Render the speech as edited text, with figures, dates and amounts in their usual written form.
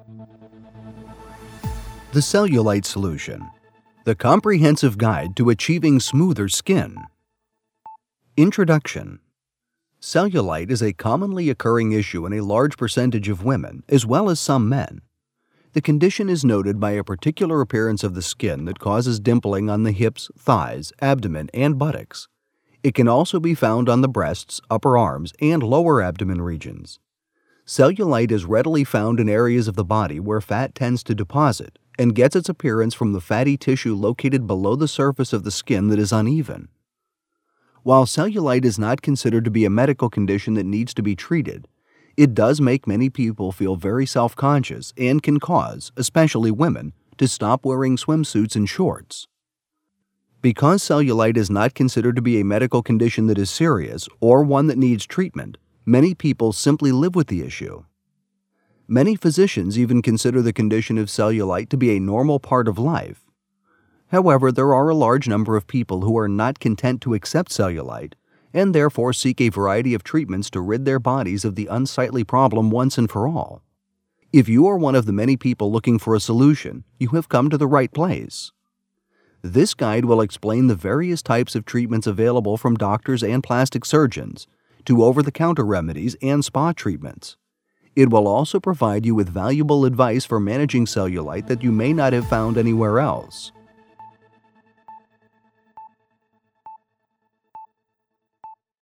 The Cellulite Solution, the comprehensive guide to achieving smoother skin. Introduction. Cellulite is a commonly occurring issue in a large percentage of women, as well as some men. The condition is noted by a particular appearance of the skin that causes dimpling on the hips, thighs, abdomen, and buttocks. It can also be found on the breasts, upper arms, and lower abdomen regions. Cellulite is readily found in areas of the body where fat tends to deposit and gets its appearance from the fatty tissue located below the surface of the skin that is uneven. While cellulite is not considered to be a medical condition that needs to be treated, it does make many people feel very self-conscious and can cause, especially women, to stop wearing swimsuits and shorts. Because cellulite is not considered to be a medical condition that is serious or one that needs treatment, many people simply live with the issue. Many physicians even consider the condition of cellulite to be a normal part of life. However, there are a large number of people who are not content to accept cellulite and therefore seek a variety of treatments to rid their bodies of the unsightly problem once and for all. If you are one of the many people looking for a solution, you have come to the right place. This guide will explain the various types of treatments available from doctors and plastic surgeons, to over-the-counter remedies and spa treatments. It will also provide you with valuable advice for managing cellulite that you may not have found anywhere else.